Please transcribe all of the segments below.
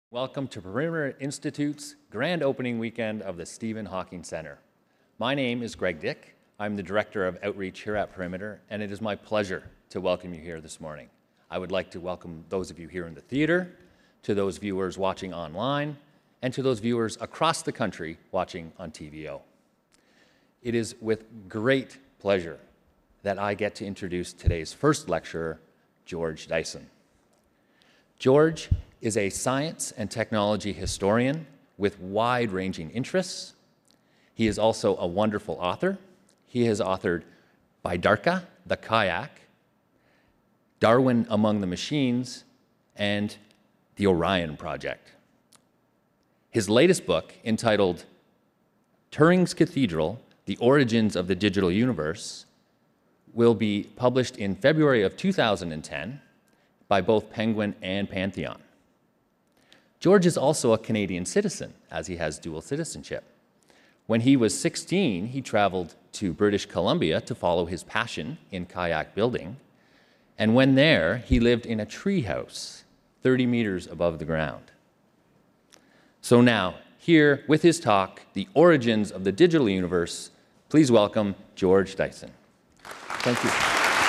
Welcome to Perimeter Institute's grand opening weekend of the Stephen Hawking Center. My name is Greg Dick. I'm the Director of Outreach here at Perimeter, and it is my pleasure to welcome you here this morning. I would like to welcome those of you here in the theater, to those viewers watching online, and to those viewers across the country watching on TVO. It is with great pleasure that I get to introduce today's first lecturer, George Dyson. George is a science and technology historian with wide-ranging interests. He is also a wonderful author. He has authored Baidarka, the Kayak, Darwin Among the Machines, and the Orion Project. His latest book, entitled Turing's Cathedral, The Origins of the Digital Universe, will be published in February of 2010 by both Penguin and Pantheon. George is also a Canadian citizen, as he has dual citizenship. When he was 16, he traveled to British Columbia to follow his passion in kayak building, and when there, he lived in a tree house 30 meters above the ground. So now, here with his talk, The Origins of the Digital Universe, please welcome George Dyson. Thank you.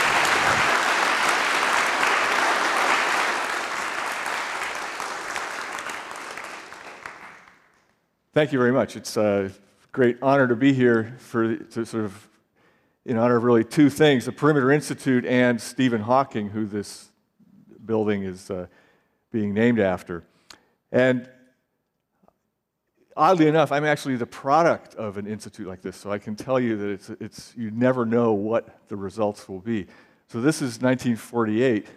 Thank you very much. It's a great honor to be here in honor of really two things, the Perimeter Institute and Stephen Hawking, who this building is being named after. And oddly enough, I'm actually the product of an institute like this, so I can tell you that you never know what the results will be. So this is 1948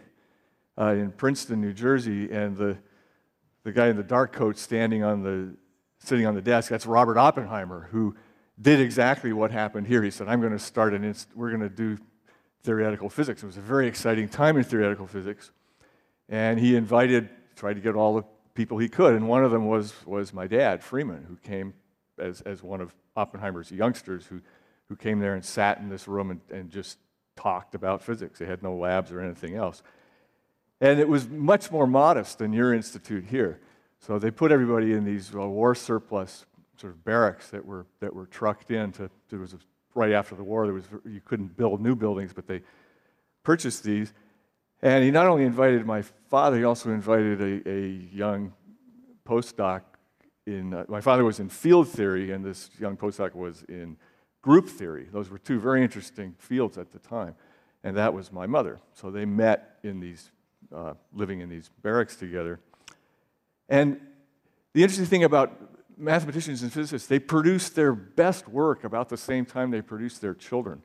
in Princeton, New Jersey, and the guy in the dark coat sitting on the desk, that's Robert Oppenheimer, who did exactly what happened here. He said, we're going to do theoretical physics. It was a very exciting time in theoretical physics. And he tried to get all the people he could, and one of them was my dad, Freeman, who came as one of Oppenheimer's youngsters who came there and sat in this room and just talked about physics. They had no labs or anything else. And it was much more modest than your institute here. So they put everybody in these war surplus sort of barracks that were trucked in. Right after the war, you couldn't build new buildings, but they purchased these. And he not only invited my father, he also invited a young postdoc my father was in field theory, and this young postdoc was in group theory. Those were two very interesting fields at the time. And that was my mother. So they met living in these barracks together. And the interesting thing about mathematicians and physicists, they produce their best work about the same time they produce their children.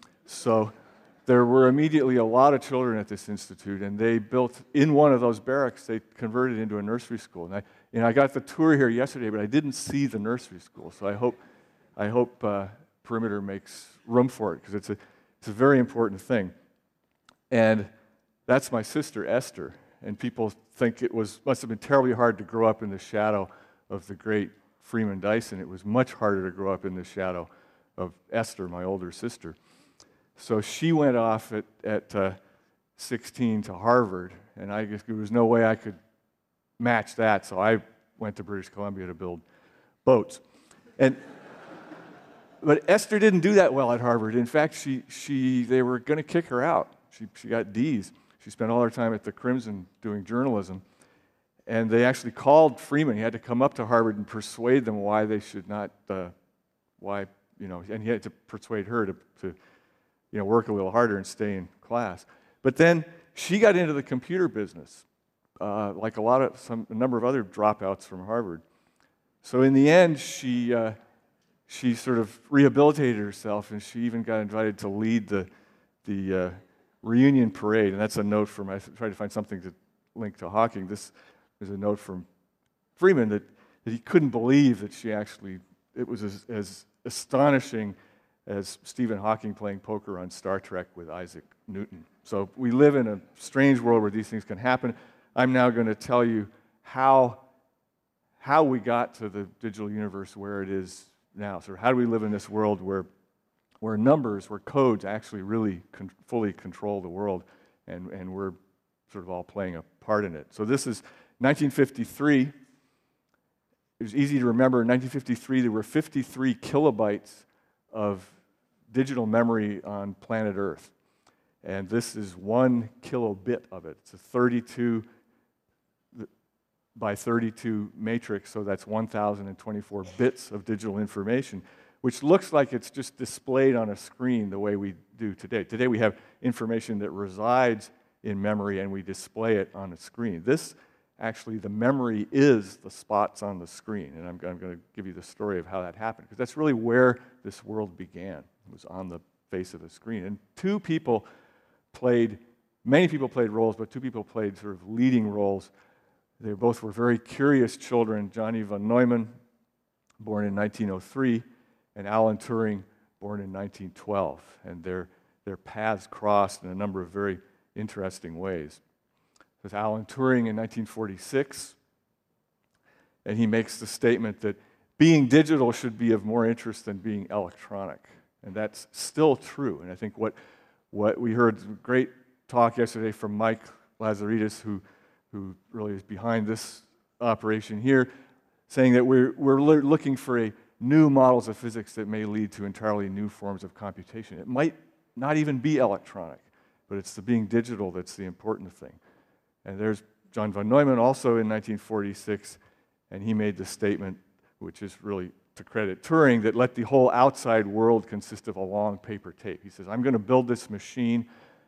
So there were immediately a lot of children at this institute, and they built, in one of those barracks, they converted it into a nursery school. And I got the tour here yesterday, but I didn't see the nursery school. So I hope Perimeter makes room for it, because it's a very important thing. And that's my sister, Esther. And people think must have been terribly hard to grow up in the shadow of the great Freeman Dyson. It was much harder to grow up in the shadow of Esther, my older sister. So she went off at 16 to Harvard, and I guess there was no way I could match that, so I went to British Columbia to build boats. But Esther didn't do that well at Harvard. In fact, they were going to kick her out. She got D's. She spent all her time at the Crimson doing journalism. And they actually called Freeman. He had to come up to Harvard and persuade them why they should not, and he had to persuade her to work a little harder and stay in class. But then she got into the computer business, like a number of other dropouts from Harvard. So in the end, she sort of rehabilitated herself, and she even got invited to lead the reunion parade, and that's a note from, I tried to find something to link to Hawking. This is a note from Freeman that he couldn't believe that it was as astonishing as Stephen Hawking playing poker on Star Trek with Isaac Newton. So we live in a strange world where these things can happen. I'm now going to tell you how we got to the digital universe where it is now. So how do we live in this world where codes actually really fully control the world, and we're sort of all playing a part in it. So this is 1953. it was easy to remember in 1953 there were 53 kilobytes of digital memory on planet Earth. And this is 1 kilobit of it. It's a 32 by 32 matrix, so that's 1,024 bits of digital information, which looks like it's just displayed on a screen the way we do today. Today we have information that resides in memory and we display it on a screen. This, actually, the memory is the spots on the screen, and I'm going to give you the story of how that happened, because that's really where this world began. It was on the face of the screen. And many people played roles, but 2 people played sort of leading roles. They both were very curious children, Johnny von Neumann, born in 1903, and Alan Turing, born in 1912. And their paths crossed in a number of very interesting ways. There's Alan Turing in 1946, and he makes the statement that being digital should be of more interest than being electronic. And that's still true. And I think what we heard, a great talk yesterday from Mike Lazaridis, who really is behind this operation here, saying that we're looking for new models of physics that may lead to entirely new forms of computation. It might not even be electronic, but it's the being digital that's the important thing. And there's John von Neumann also in 1946, and he made the statement, which is really to credit Turing, that let the whole outside world consist of a long paper tape. He says, I'm going to build this machine,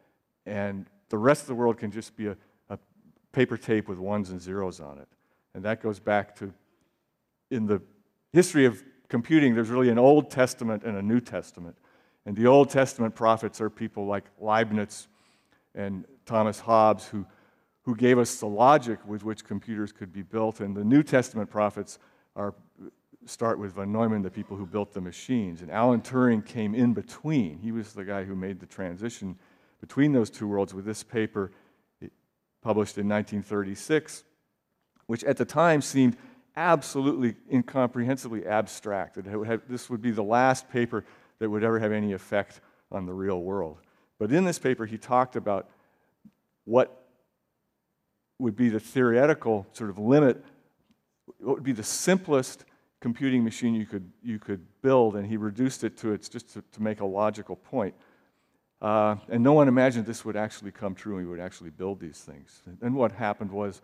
and the rest of the world can just be a paper tape with ones and zeros on it. And that goes back to, in the history of computing, there's really an Old Testament and a New Testament. And the Old Testament prophets are people like Leibniz and Thomas Hobbes, who gave us the logic with which computers could be built. And the New Testament prophets start with von Neumann, the people who built the machines. And Alan Turing came in between. He was the guy who made the transition between those two worlds with this paper published in 1936, which at the time seemed absolutely incomprehensibly abstract. This would be the last paper that would ever have any effect on the real world. But in this paper, he talked about what would be the theoretical sort of limit, what would be the simplest computing machine you could build, and he reduced it to just to make a logical point. And no one imagined this would actually come true and we would actually build these things. And what happened was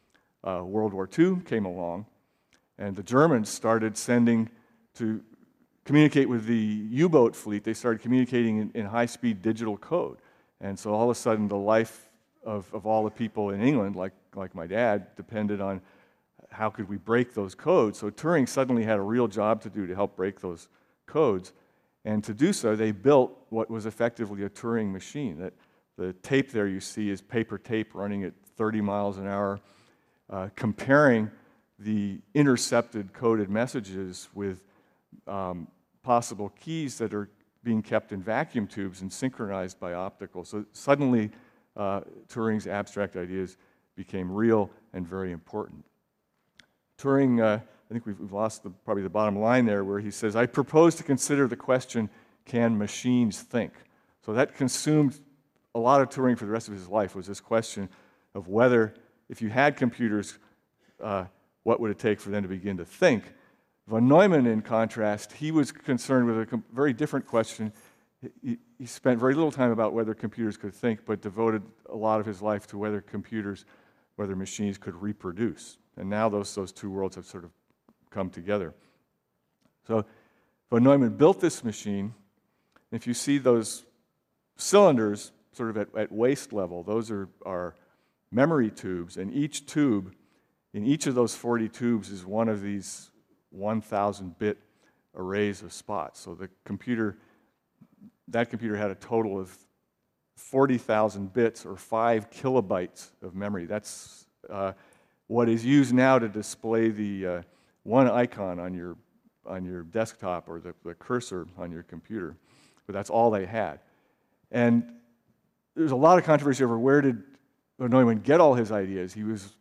World War II came along, and the Germans started sending to communicate with the U-boat fleet. They started communicating in high-speed digital code. And so all of a sudden, the life of all the people in England, like my dad, depended on how could we break those codes. So Turing suddenly had a real job to do to help break those codes. And to do so, they built what was effectively a Turing machine. That the tape there you see is paper tape running at 30 miles an hour, comparing the intercepted coded messages with possible keys that are being kept in vacuum tubes and synchronized by optical. So suddenly, Turing's abstract ideas became real and very important. Turing, I think we've lost probably the bottom line there, where he says, I propose to consider the question, can machines think? So that consumed a lot of Turing for the rest of his life, was this question of whether, if you had computers, what would it take for them to begin to think? Von Neumann, in contrast, he was concerned with a very different question. He spent very little time about whether computers could think, but devoted a lot of his life to whether machines could reproduce. And now those two worlds have sort of come together. So von Neumann built this machine. If you see those cylinders sort of at waist level, those are memory tubes, and each tube, in each of those 40 tubes, is one of these 1,000-bit arrays of spots. So that computer had a total of 40,000 bits, or 5 kilobytes of memory. That's what is used now to display the one icon on your desktop, or the cursor on your computer. But that's all they had. And there's a lot of controversy over where did von Neumann get all his ideas. He was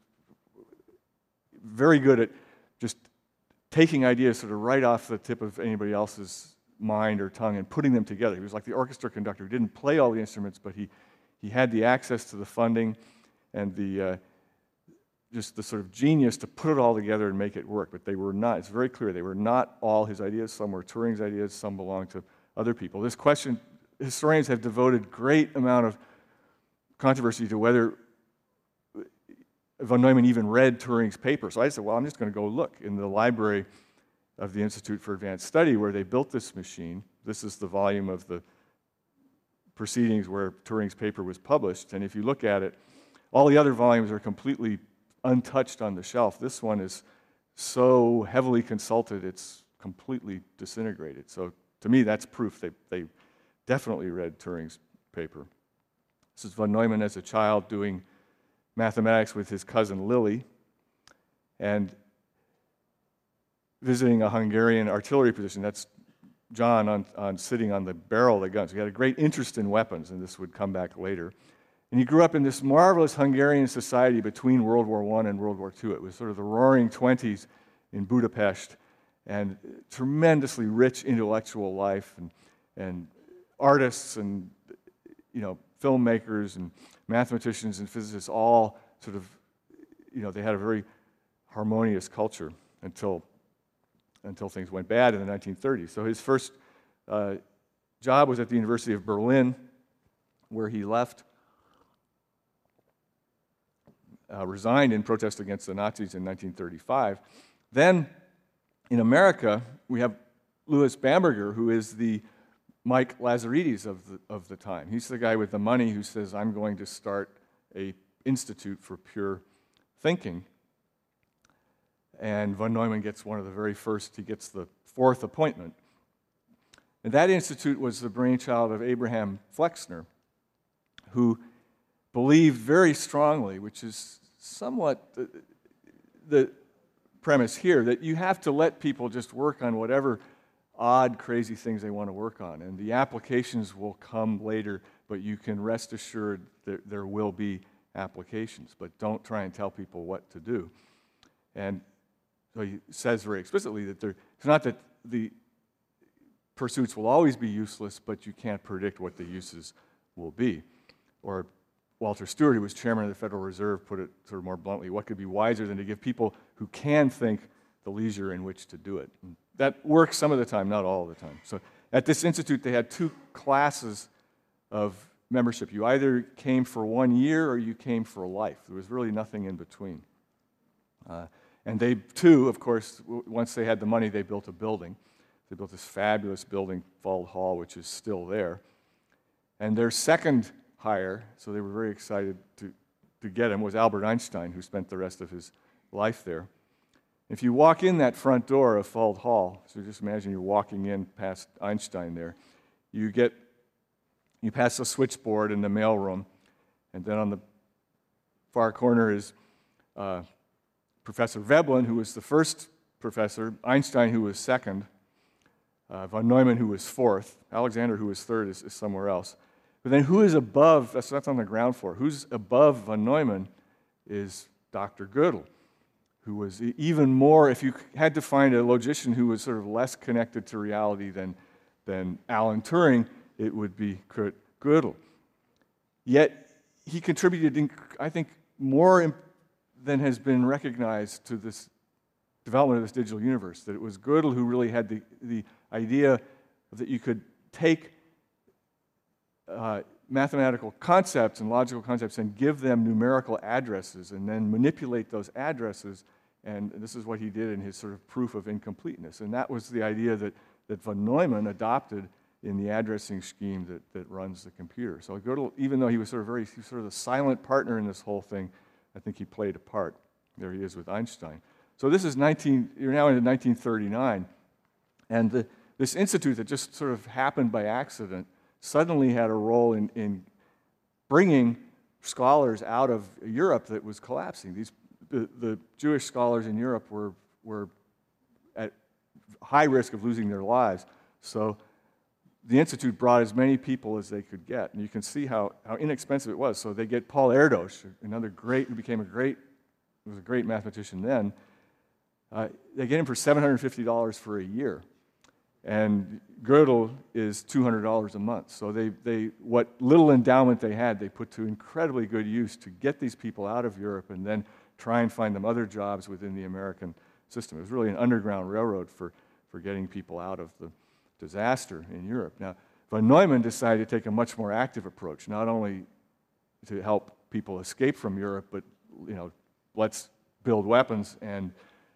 very good at just taking ideas sort of right off the tip of anybody else's mind or tongue and putting them together. He was like the orchestra conductor who didn't play all the instruments, but he had the access to the funding and the just the sort of genius to put it all together and make it work. But they were not, it's very clear, they were not all his ideas. Some were Turing's ideas, some belonged to other people. This question, historians have devoted great amount of controversy to whether von Neumann even read Turing's paper. So I said, well, I'm just going to go look in the library of the Institute for Advanced Study where they built this machine. This is the volume of the proceedings where Turing's paper was published. And if you look at it, all the other volumes are completely untouched on the shelf. This one is so heavily consulted, it's completely disintegrated. So to me, that's proof they definitely read Turing's paper. This is von Neumann as a child doing mathematics with his cousin Lily and visiting a Hungarian artillery position. That's John sitting on the barrel of the guns. He had a great interest in weapons, and this would come back later. And he grew up in this marvelous Hungarian society between World War I and World War II. It was sort of the roaring 20s in Budapest, and tremendously rich intellectual life, and artists and filmmakers and mathematicians and physicists all sort of, they had a very harmonious culture until things went bad in the 1930s. So his first job was at the University of Berlin, where he left, resigned in protest against the Nazis in 1935. Then in America, we have Louis Bamberger, who is the Mike Lazaridis of the time. He's the guy with the money who says, I'm going to start an institute for pure thinking. And von Neumann gets one of the very first, he gets the fourth appointment. And that institute was the brainchild of Abraham Flexner, who believed very strongly, which is somewhat the premise here, that you have to let people just work on whatever odd, crazy things they want to work on. And the applications will come later, but you can rest assured that there will be applications. But don't try and tell people what to do. And so he says very explicitly that it's not that the pursuits will always be useless, but you can't predict what the uses will be. Or Walter Stewart, who was chairman of the Federal Reserve, put it sort of more bluntly, what could be wiser than to give people who can think the leisure in which to do it? And that works some of the time, not all of the time. So at this institute, they had two classes of membership. You either came for 1 year or you came for life. There was really nothing in between. And they, too, of course, once they had the money, they built a building. They built this fabulous building, Fuld Hall, which is still there. And their second hire, so they were very excited to get him, was Albert Einstein, who spent the rest of his life there. If you walk in that front door of Fuld Hall, so just imagine you're walking in past Einstein there, you pass the switchboard in the mailroom, and then on the far corner is Professor Veblen, who was the first professor, Einstein, who was second, von Neumann, who was fourth, Alexander, who was third, is somewhere else. But then who is above, that's on the ground floor, who's above von Neumann is Dr. Gödel, who was even more, if you had to find a logician who was sort of less connected to reality than Alan Turing, it would be Kurt Gödel. Yet he contributed, I think, more than has been recognized to this development of this digital universe, that it was Gödel who really had the idea that you could take mathematical concepts and logical concepts and give them numerical addresses and then manipulate those addresses, and this is what he did in his sort of proof of incompleteness. And that was the idea that von Neumann adopted in the addressing scheme that runs the computer. So Gödel, even though he was sort of the silent partner in this whole thing, I think he played a part. There he is with Einstein. So this is you're now into 1939, and this institute that just sort of happened by accident suddenly had a role in bringing scholars out of Europe that was collapsing. The Jewish scholars in Europe were at high risk of losing their lives. So the Institute brought as many people as they could get. And you can see how inexpensive it was. So they get Paul Erdős, another great, who became was a great mathematician then. They get him for $750 for a year. And Gödel is $200 a month. So what little endowment they had, they put to incredibly good use to get these people out of Europe and then try and find them other jobs within the American system. It was really an underground railroad for getting people out of the disaster in Europe. Now, von Neumann decided to take a much more active approach, not only to help people escape from Europe, but let's build weapons and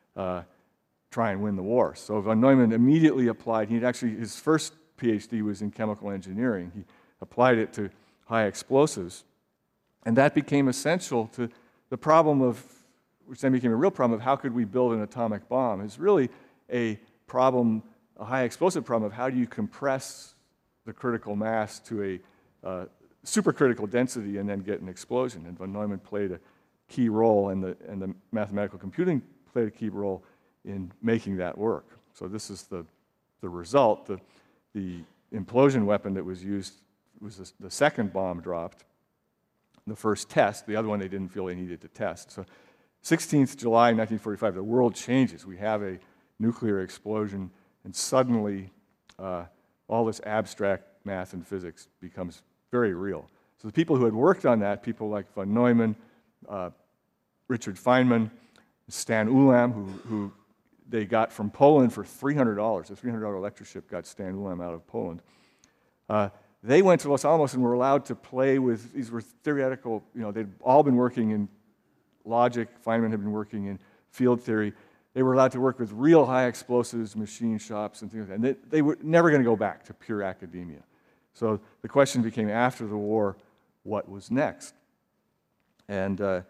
try and win the war. So von Neumann immediately applied. His first PhD was in chemical engineering. He applied it to high explosives, and that became essential to the problem of, which then became a real problem of how could we build an atomic bomb. It's really a problem, a high explosive problem of how do you compress the critical mass to a supercritical density and then get an explosion. And von Neumann played a key role, and the mathematical computing played a key role in making that work. So this is the result. The implosion weapon that was used was the second bomb dropped. The first test, the other one they didn't feel they needed to test. So 16th July 1945, the world changes. We have a nuclear explosion, and suddenly all this abstract math and physics becomes very real. So the people who had worked on that, people like von Neumann, Richard Feynman, Stan Ulam, who they got from Poland for $300. A $300 lectureship got Stan Ulam out of Poland. They went to Los Alamos and were allowed to play with, these were theoretical, they'd all been working in logic. Feynman had been working in field theory. They were allowed to work with real high explosives, machine shops, and things like that. And they were never going to go back to pure academia. So the question became, after the war, what was next? And von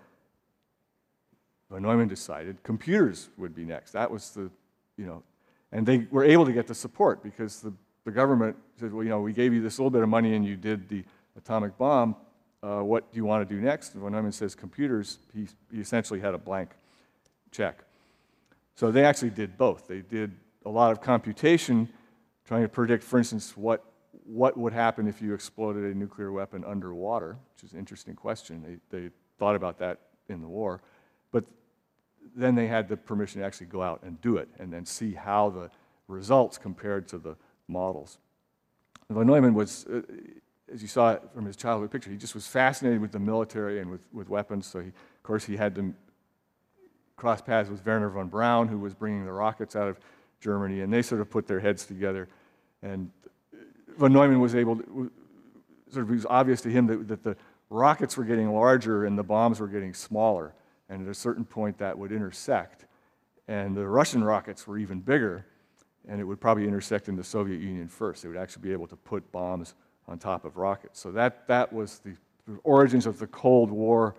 Neumann decided computers would be next. That was and they were able to get the support because the government said, well, we gave you this little bit of money and you did the atomic bomb. What do you want to do next? And von Neumann says computers. He essentially had a blank check. So they actually did both. They did a lot of computation, trying to predict, for instance, what would happen if you exploded a nuclear weapon underwater, which is an interesting question. They thought about that in the war. But then they had the permission to actually go out and do it and then see how the results compared to the models. And von Neumann was, as you saw from his childhood picture, he just was fascinated with the military and with weapons. So, of course, he had to cross paths with Wernher von Braun, who was bringing the rockets out of Germany, and they sort of put their heads together. And von Neumann was able to, it was obvious to him that the rockets were getting larger and the bombs were getting smaller. And at a certain point, that would intersect. And the Russian rockets were even bigger, and it would probably intersect in the Soviet Union first. They would actually be able to put bombs on top of rockets. So that was the origins of the Cold War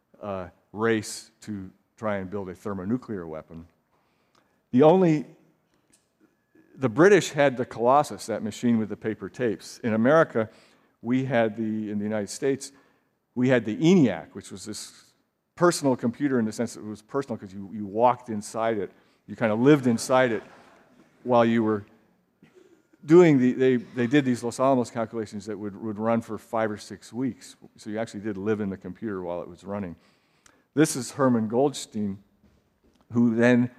race to try and build a thermonuclear weapon. The British had the Colossus, that machine with the paper tapes. In America, in the United States, we had the ENIAC, which was this personal computer in the sense that it was personal because you walked inside it. You kind of lived inside it while you were doing they did these Los Alamos calculations that would run for 5 or 6 weeks. So you actually did live in the computer while it was running. This is Hermann Goldstein, who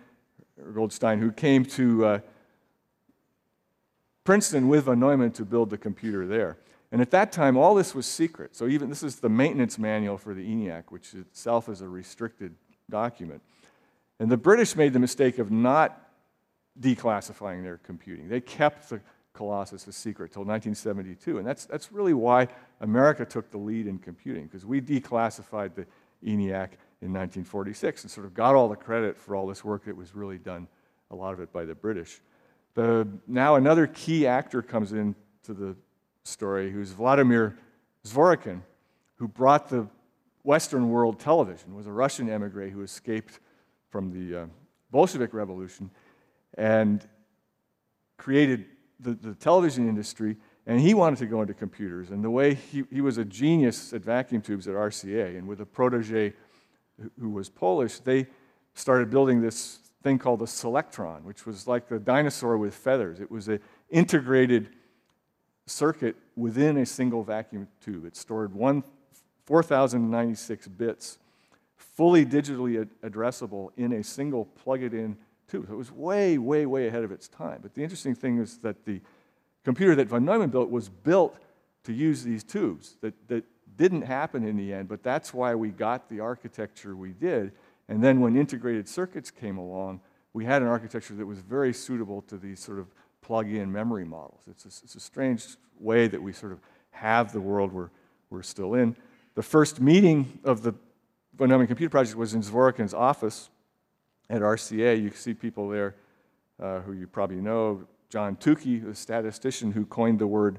came to Princeton with von Neumann to build the computer there. And at that time, all this was secret. So even this is the maintenance manual for the ENIAC, which itself is a restricted document. And the British made the mistake of not declassifying their computing. They kept the Colossus a secret till 1972. And that's really why America took the lead in computing, because we declassified the ENIAC in 1946 and sort of got all the credit for all this work that was really done, a lot of it by the British. Now another key actor comes into the story, who's Vladimir Zworykin, who brought the Western world television, was a Russian emigre who escaped from the Bolshevik Revolution and created the television industry, and he wanted to go into computers. And the way he was a genius at vacuum tubes at RCA, and with a protege who was Polish, they started building this thing called the Selectron, which was like the dinosaur with feathers. It was an integrated circuit within a single vacuum tube. It stored 4,096 bits, fully digitally addressable in a single plug-it-in tube. So it was way, way, way ahead of its time. But the interesting thing is that the computer that von Neumann built was built to use these tubes. That didn't happen in the end, but that's why we got the architecture we did. And then when integrated circuits came along, we had an architecture that was very suitable to these sort of plug-in memory models. It's a strange way that we sort of have the world we're still in. The first meeting of the Von Neumann Computer Project was in Zworykin's office at RCA. You see people there who you probably know. John Tukey, the statistician who coined the word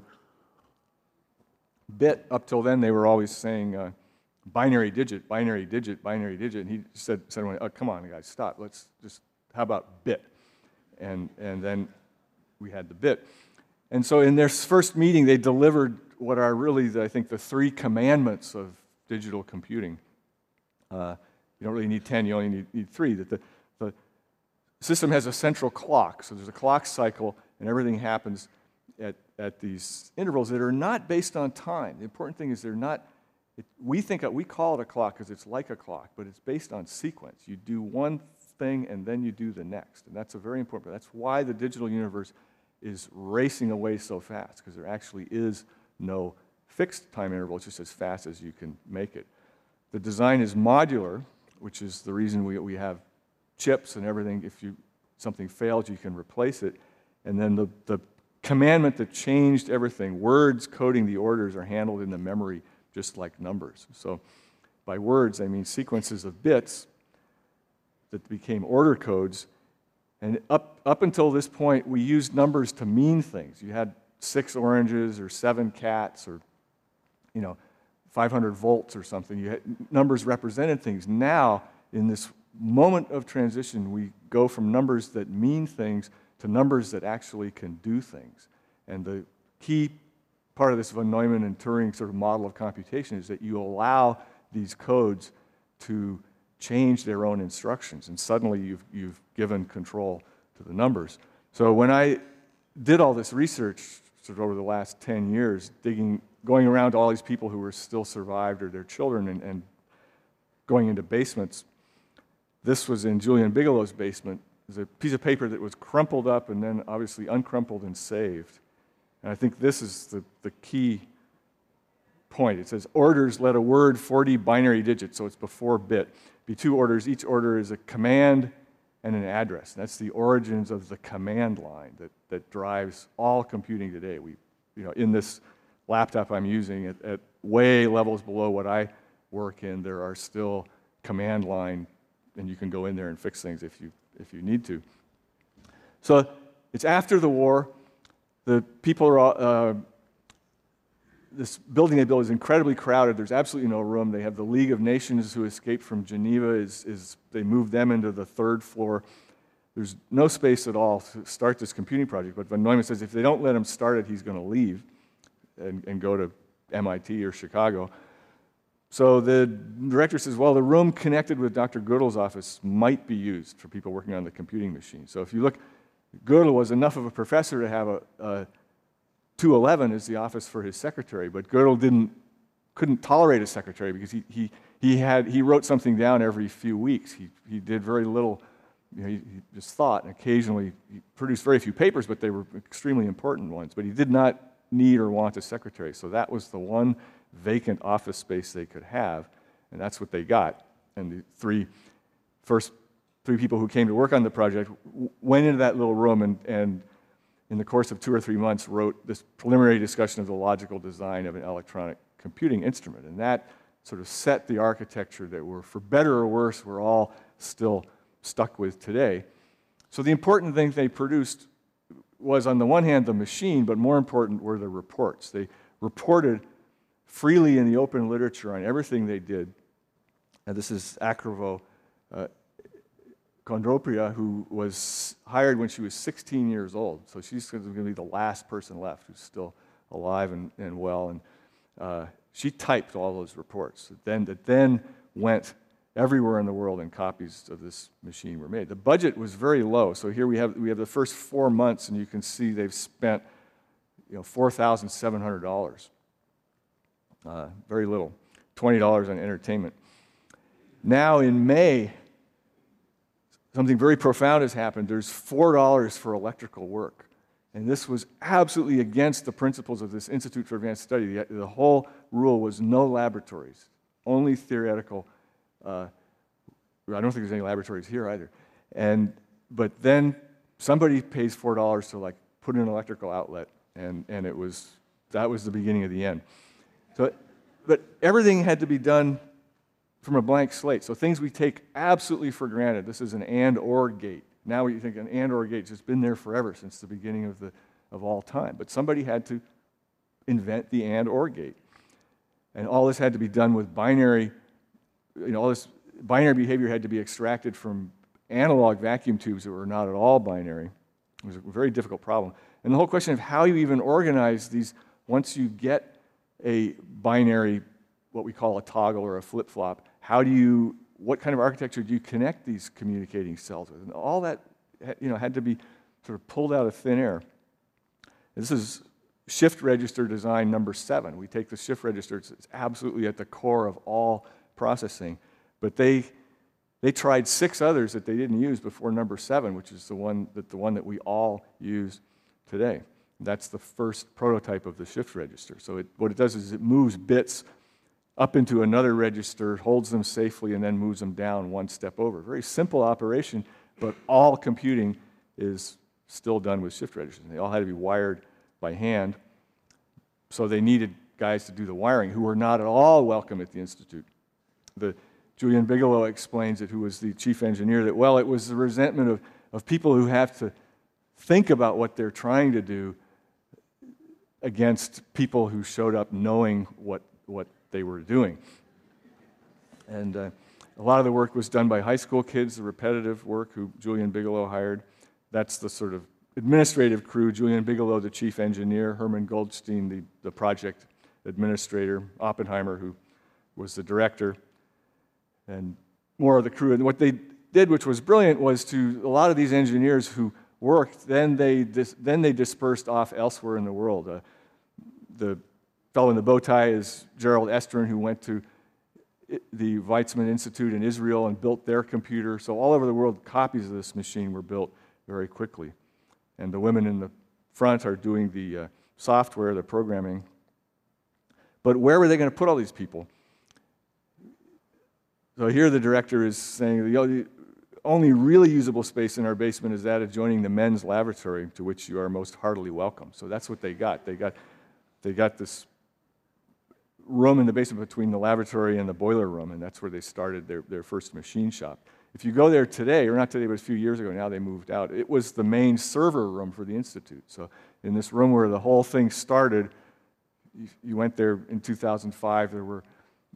bit. Up till then, they were always saying binary digit, binary digit, binary digit. And he said oh, come on, guys, stop. Let's just, how about bit? And then we had the bit. And so in their first meeting, they delivered what are really, I think, the 3 commandments of digital computing. You don't really need 10, you only need 3. That the system has a central clock. So there's a clock cycle, and everything happens at these intervals that are not based on time. The important thing is they're not, we call it a clock because it's like a clock, but it's based on sequence. You do one thing, and then you do the next. And that's a very important, that's why the digital universe is racing away so fast, because there actually is no fixed time interval. It's just as fast as you can make it. The design is modular, which is the reason we have chips and everything. If something fails, you can replace it. And then the commandment that changed everything, words coding the orders, are handled in the memory just like numbers. So by words, I mean sequences of bits that became order codes. And up until this point, we used numbers to mean things. You had 6 oranges or 7 cats or 500 volts or something. You had, numbers represented things. Now, in this moment of transition, we go from numbers that mean things to numbers that actually can do things. And the key part of this von Neumann and Turing sort of model of computation is that you allow these codes to change their own instructions, and suddenly you've given control to the numbers. So when I did all this research sort of over the last 10 years, going around to all these people who were still survived or their children and going into basements, this was in Julian Bigelow's basement. It was a piece of paper that was crumpled up and then obviously uncrumpled and saved. And I think this is the key point. It says, orders let a word 40 binary digits, so it's before bit, be 2 orders. Each order is a command and an address. And that's the origins of the command line that drives all computing today. In this laptop I'm using, at way levels below what I work in, there are still command line, and you can go in there and fix things if you need to. So it's after the war. The people are this building they built is incredibly crowded. There's absolutely no room. They have the League of Nations who escaped from Geneva. They moved them into the 3rd floor. There's no space at all to start this computing project. But von Neumann says if they don't let him start it, he's going to leave and go to MIT or Chicago. So the director says, well, the room connected with Dr. Gödel's office might be used for people working on the computing machine. So if you look, Gödel was enough of a professor to have a 211 is the office for his secretary, but Gödel couldn't tolerate a secretary because he wrote something down every few weeks. He did very little, he just thought, and occasionally he produced very few papers, but they were extremely important ones. But he did not need or want a secretary, so that was the one vacant office space they could have, and that's what they got. And the first three people who came to work on the project went into that little room and in the course of 2 or 3 months, wrote this preliminary discussion of the logical design of an electronic computing instrument. And that sort of set the architecture that we're, for better or worse, we're all still stuck with today. So the important thing they produced was, on the one hand, the machine, but more important were the reports. They reported freely in the open literature on everything they did. And this is Akravo Kondropria, who was hired when she was 16 years old. So she's going to be the last person left who's still alive and well. And she typed all those reports that then went everywhere in the world, and copies of this machine were made. The budget was very low. So here we have the first 4 months, and you can see they've spent $4,700. Very little. $20 on entertainment. Now in May, something very profound has happened. There's $4 for electrical work. And this was absolutely against the principles of this Institute for Advanced Study. The whole rule was no laboratories, only theoretical I don't think there's any laboratories here either. But then somebody pays $4 to like put in an electrical outlet, and that was the beginning of the end. But everything had to be done from a blank slate. So things we take absolutely for granted. This is an and/or gate. Now you think an and/or gate has been there forever, since the beginning of all time. But somebody had to invent the and/or gate. And all this had to be done with binary, all this binary behavior had to be extracted from analog vacuum tubes that were not at all binary. It was a very difficult problem. And the whole question of how you even organize these, once you get a binary, what we call a toggle or a flip-flop, what kind of architecture do you connect these communicating cells with? And all that had to be sort of pulled out of thin air. This is shift register design number 7. We take the shift register, it's absolutely at the core of all processing. But they tried 6 others that they didn't use before number 7, which is the one that we all use today. That's the first prototype of the shift register. So what it does is it moves bits up into another register, holds them safely, and then moves them down one step over. Very simple operation, but all computing is still done with shift registers. They all had to be wired by hand. So they needed guys to do the wiring who were not at all welcome at the Institute. Julian Bigelow explains it, who was the chief engineer, that, well, it was the resentment of people who have to think about what they're trying to do against people who showed up knowing what they were doing. And a lot of the work was done by high school kids, the repetitive work, who Julian Bigelow hired. That's the sort of administrative crew. Julian Bigelow, the chief engineer, Herman Goldstein, the project administrator, Oppenheimer, who was the director, and more of the crew. And what they did, which was brilliant, was to a lot of these engineers who worked, then they dispersed off elsewhere in the world. The fellow in the bow tie is Gerald Estrin, who went to the Weizmann Institute in Israel and built their computer. So all over the world, copies of this machine were built very quickly. And the women in the front are doing the software, the programming. But where were they going to put all these people? So here the director is saying the only really usable space in our basement is that adjoining the men's lavatory, to which you are most heartily welcome. So that's what they got. They got this room in the basement between the lavatory and the boiler room, and that's where they started their first machine shop. If you go there today, or not today, but a few years ago, now they moved out, it was the main server room for the Institute. So in this room where the whole thing started, you went there in 2005, there were,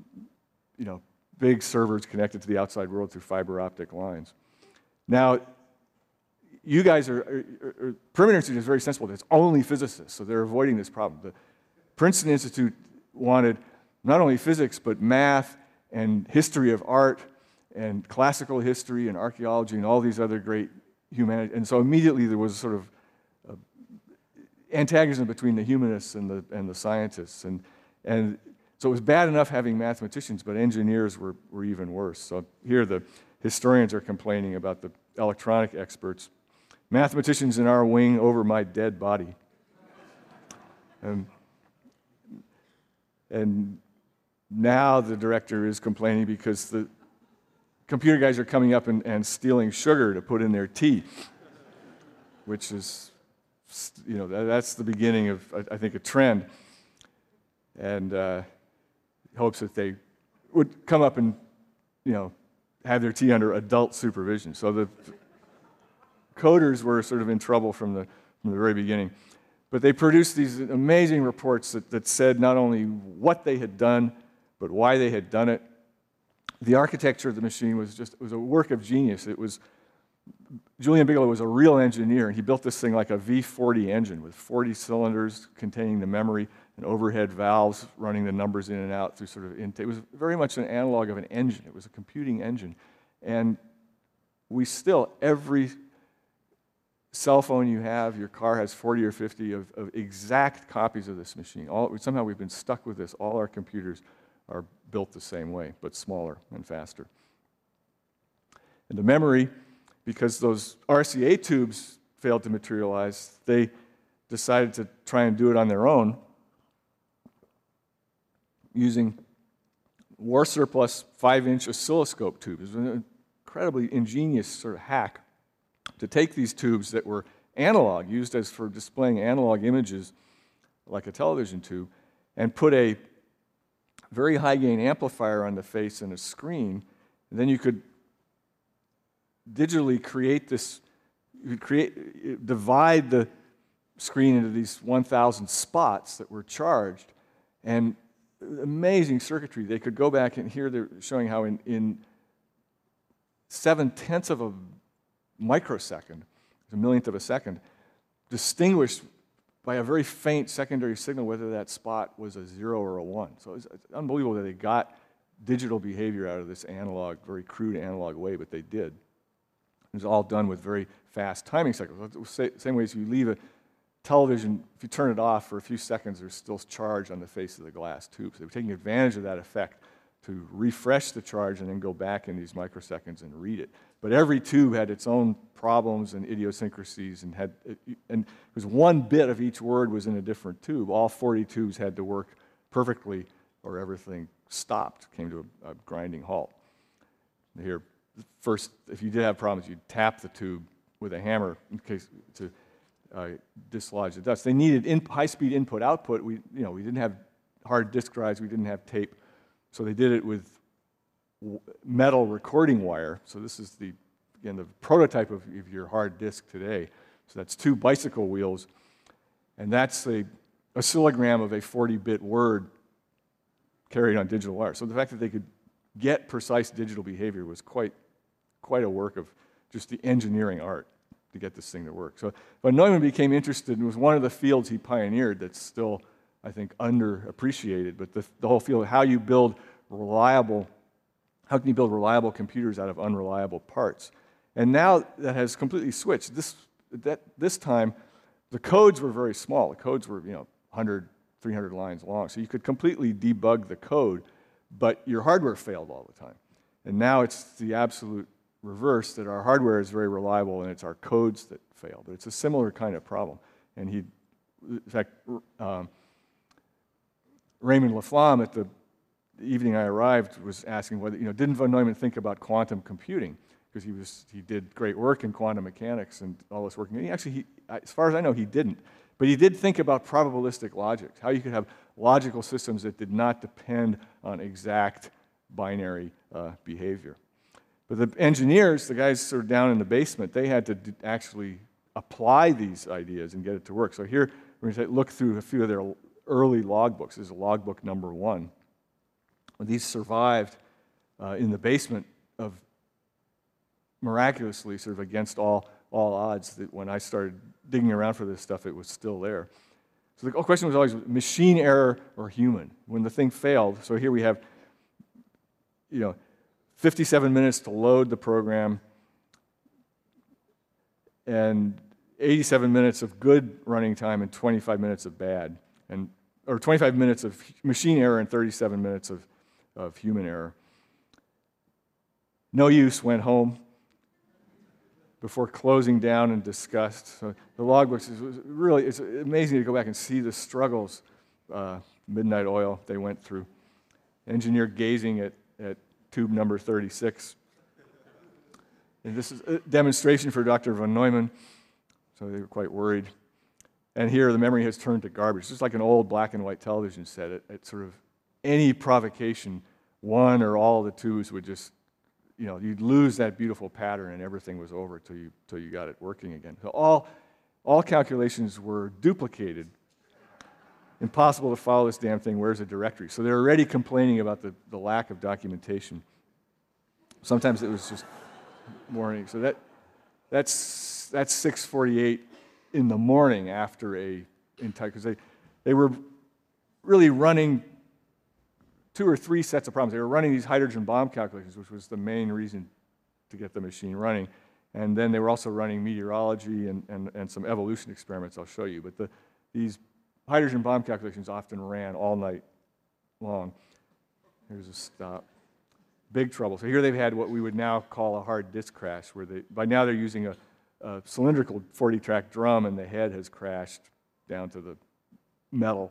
big servers connected to the outside world through fiber optic lines. Now, you guys Perimeter Institute is very sensible. It's only physicists, so they're avoiding this problem. The Princeton Institute wanted not only physics, but math and history of art and classical history and archaeology and all these other great humanities. And so immediately there was sort of antagonism between the humanists and the scientists. And so it was bad enough having mathematicians, but engineers were even worse. So here the historians are complaining about the electronic experts. Mathematicians in our wing over my dead body. And now the director is complaining because the computer guys are coming up and stealing sugar to put in their tea, which is, that's the beginning of, I think, a trend. And hopes that they would come up and, have their tea under adult supervision. So the coders were sort of in trouble from the very beginning. But they produced these amazing reports that said not only what they had done, but why they had done it. The architecture of the machine was a work of genius. Julian Bigelow was a real engineer, and he built this thing like a V40 engine with 40 cylinders containing the memory and overhead valves running the numbers in and out through sort of intake. It was very much an analog of an engine. It was a computing engine. And every cell phone you have, your car has 40 or 50 of exact copies of this machine. Somehow we've been stuck with this. All our computers are built the same way, but smaller and faster. And the memory, because those RCA tubes failed to materialize, they decided to try and do it on their own using war surplus 5-inch oscilloscope tubes. incredibly ingenious sort of hack to take these tubes that were analog, used as for displaying analog images like a television tube, and put a very high gain amplifier on the face and a screen. And then you could digitally create this, you could divide the screen into these 1,000 spots that were charged. And amazing circuitry. They could go back, and here they're showing how in 7/10 of a microsecond, a millionth of a second, distinguished by a very faint secondary signal whether that spot was a 0 or a 1. So it's unbelievable that they got digital behavior out of this analog, very crude analog way, but they did. It was all done with very fast timing cycles. Same way as you leave a television, if you turn it off for a few seconds, there's still charge on the face of the glass tube. So they were taking advantage of that effect to refresh the charge and then go back in these microseconds and read it. But every tube had its own problems and idiosyncrasies, and because one bit of each word was in a different tube, all 40 tubes had to work perfectly or everything stopped, came to a grinding halt. Here, first, if you did have problems, you'd tap the tube with a hammer in case to dislodge the dust. They needed high-speed input-output. We didn't have hard disk drives. We didn't have tape. So they did it with metal recording wire. So this is the prototype of your hard disk today. So that's 2 bicycle wheels, and that's a oscillogram of a 40-bit word carried on digital wire. So the fact that they could get precise digital behavior was quite a work of just the engineering art to get this thing to work. So von Neumann became interested, and was one of the fields he pioneered that's still, I think, underappreciated, but the whole field of how you build reliable, how can you build reliable computers out of unreliable parts? And now that has completely switched. This time, the codes were very small. The codes were 100, 300 lines long, so you could completely debug the code, but your hardware failed all the time. And now it's the absolute reverse, that our hardware is very reliable and it's our codes that fail. But it's a similar kind of problem. And in fact, Raymond Laflamme, at the evening I arrived, was asking whether, didn't von Neumann think about quantum computing? Because he did great work in quantum mechanics and all this work. And actually, as far as I know, he didn't. But he did think about probabilistic logic, how you could have logical systems that did not depend on exact binary behavior. But the engineers, the guys sort of down in the basement, they had to actually apply these ideas and get it to work. So here, we're going to look through a few of their early logbooks. This is logbook number 1. These survived in the basement of, miraculously, sort of against all odds, that when I started digging around for this stuff, it was still there. So the question was always machine error or human. When the thing failed, so here we have 57 minutes to load the program, and 87 minutes of good running time and 25 minutes of bad, or 25 minutes of machine error and 37 minutes of human error. No use, went home before closing down in disgust. So the logbooks it's amazing to go back and see the struggles, Midnight Oil, they went through. Engineer gazing at tube number 36. And this is a demonstration for Dr. von Neumann, so they were quite worried. And here the memory has turned to garbage, just like an old black and white television set. At sort of any provocation, one or all of the tubes would just, you'd lose that beautiful pattern and everything was over till you got it working again. So all calculations were duplicated. Impossible to follow this damn thing. Where's the directory? So they're already complaining about the lack of documentation. Sometimes it was just morning. So that's 6:48 in the morning after because they were really running 2 or 3 sets of problems. They were running these hydrogen bomb calculations, which was the main reason to get the machine running. And then they were also running meteorology and some evolution experiments I'll show you. But these hydrogen bomb calculations often ran all night long. Here's a stop. Big trouble. So here they've had what we would now call a hard disk crash, where by now they're using a cylindrical 40-track drum, and the head has crashed down to the metal.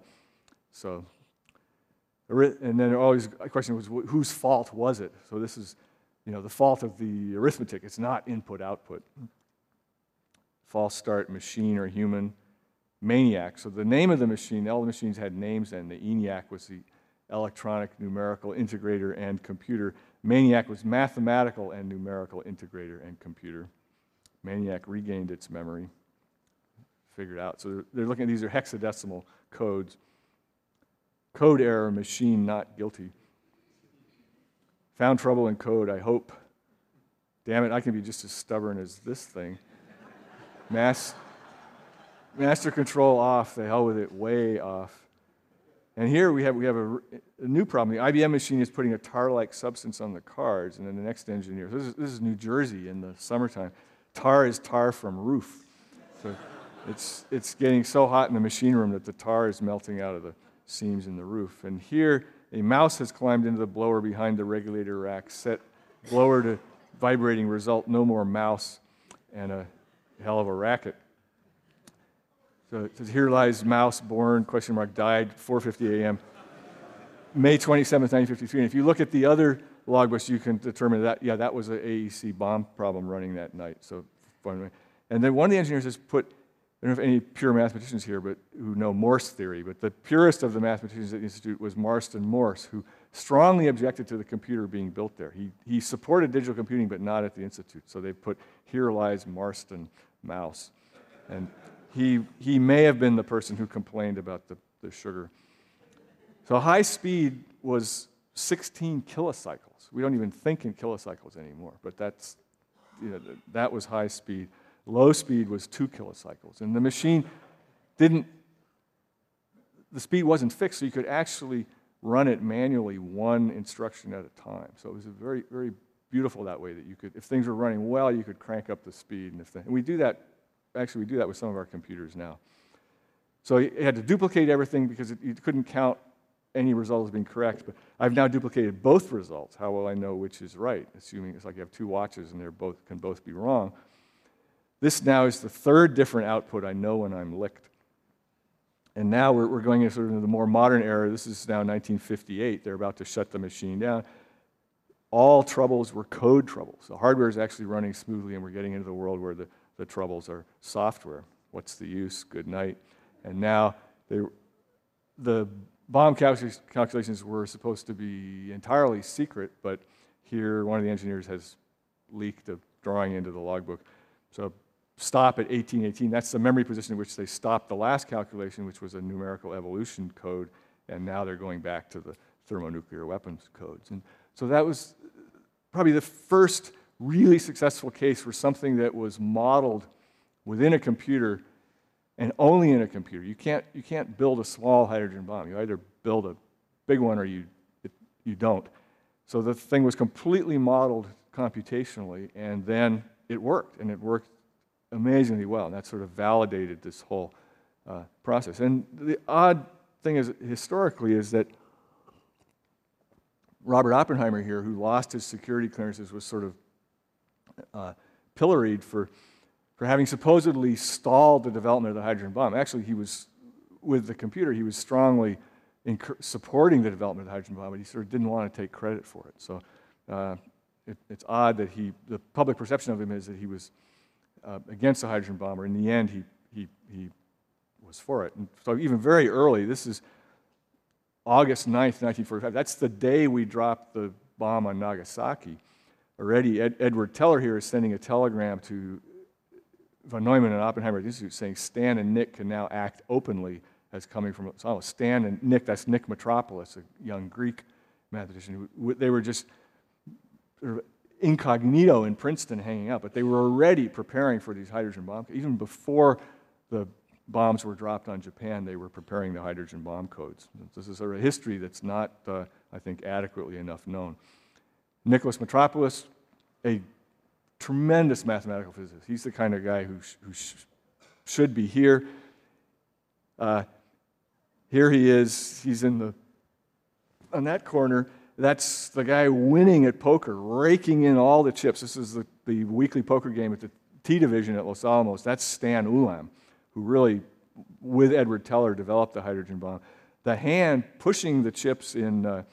So, and then always a question was, whose fault was it? So this is the fault of the arithmetic. It's not input-output. False start, machine or human. MANIAC. So the name of the machine, all the machines had names, and the ENIAC was the electronic numerical integrator and computer. MANIAC was mathematical and numerical integrator and computer. MANIAC regained its memory, figured out. So they're looking at these are hexadecimal codes. Code error, machine not guilty. Found trouble in code, I hope. Damn it, I can be just as stubborn as this thing. Master control off, the hell with it, way off. And here we have a new problem. The IBM machine is putting a tar-like substance on the cards, and then the next engineer. This is New Jersey in the summertime. Tar is tar from roof. So it's getting so hot in the machine room that the tar is melting out of the seams in the roof. And here, a mouse has climbed into the blower behind the regulator rack, set blower to vibrating, result no more mouse, and a hell of a racket. So it says, here lies mouse born, question mark, died, 4:50 a.m., May 27th, 1953. And if you look at the other logbooks, you can determine that, yeah, that was an AEC bomb problem running that night. So, and then one of the engineers has put, I don't know if any pure mathematicians here but who know Morse theory, but the purest of the mathematicians at the Institute was Marston Morse, who strongly objected to the computer being built there. He supported digital computing, but not at the Institute. So they put, here lies Marston mouse. And he may have been the person who complained about the sugar. So high speed was 16 kilocycles. We don't even think in kilocycles anymore, but that was high speed. Low speed was 2 kilocycles. And the machine the speed wasn't fixed, so you could actually run it manually one instruction at a time. So it was very, very beautiful that way, that you could, if things were running well, you could crank up the speed. And we do that. Actually, we do that with some of our computers now. So you had to duplicate everything because you couldn't count any result as being correct. But I've now duplicated both results. How will I know which is right? Assuming it's like you have two watches and they can both be wrong. This now is the third different output I know when I'm licked. And now we're going into sort of the more modern era. This is now 1958. They're about to shut the machine down. All troubles were code troubles. The hardware is actually running smoothly, and we're getting into the world where the troubles are software. What's the use? Good night. And now the bomb calculations were supposed to be entirely secret, but here one of the engineers has leaked a drawing into the logbook. So stop at 1818. That's the memory position in which they stopped the last calculation, which was a numerical evolution code, and now they're going back to the thermonuclear weapons codes. And so that was probably the first really successful case for something that was modeled within a computer and only in a computer. You can't build a small hydrogen bomb. You either build a big one or you don't. So the thing was completely modeled computationally, and then it worked, and it worked amazingly well. And that sort of validated this whole process. And the odd thing is, historically, is that Robert Oppenheimer here, who lost his security clearances, was sort of pilloried for having supposedly stalled the development of the hydrogen bomb. Actually, he was, with the computer, he was strongly supporting the development of the hydrogen bomb, but he sort of didn't want to take credit for it. So it's odd that the public perception of him is that he was against the hydrogen bomb, or in the end, he was for it. And so even very early, this is August 9th, 1945. That's the day we dropped the bomb on Nagasaki. Already, Edward Teller here is sending a telegram to von Neumann and Oppenheimer Institute saying Stan and Nick can now act openly as coming from, Stan and Nick, that's Nick Metropolis, a young Greek mathematician. They were just sort of incognito in Princeton hanging out, but they were already preparing for these hydrogen bombs. Even before the bombs were dropped on Japan, they were preparing the hydrogen bomb codes. This is sort of a history that's not, I think, adequately enough known. Nicholas Metropolis, a tremendous mathematical physicist. He's the kind of guy who should be here. Here he is. He's on that corner. That's the guy winning at poker, raking in all the chips. This is the weekly poker game at the T Division at Los Alamos. That's Stan Ulam, who really, with Edward Teller, developed the hydrogen bomb. The hand pushing the chips in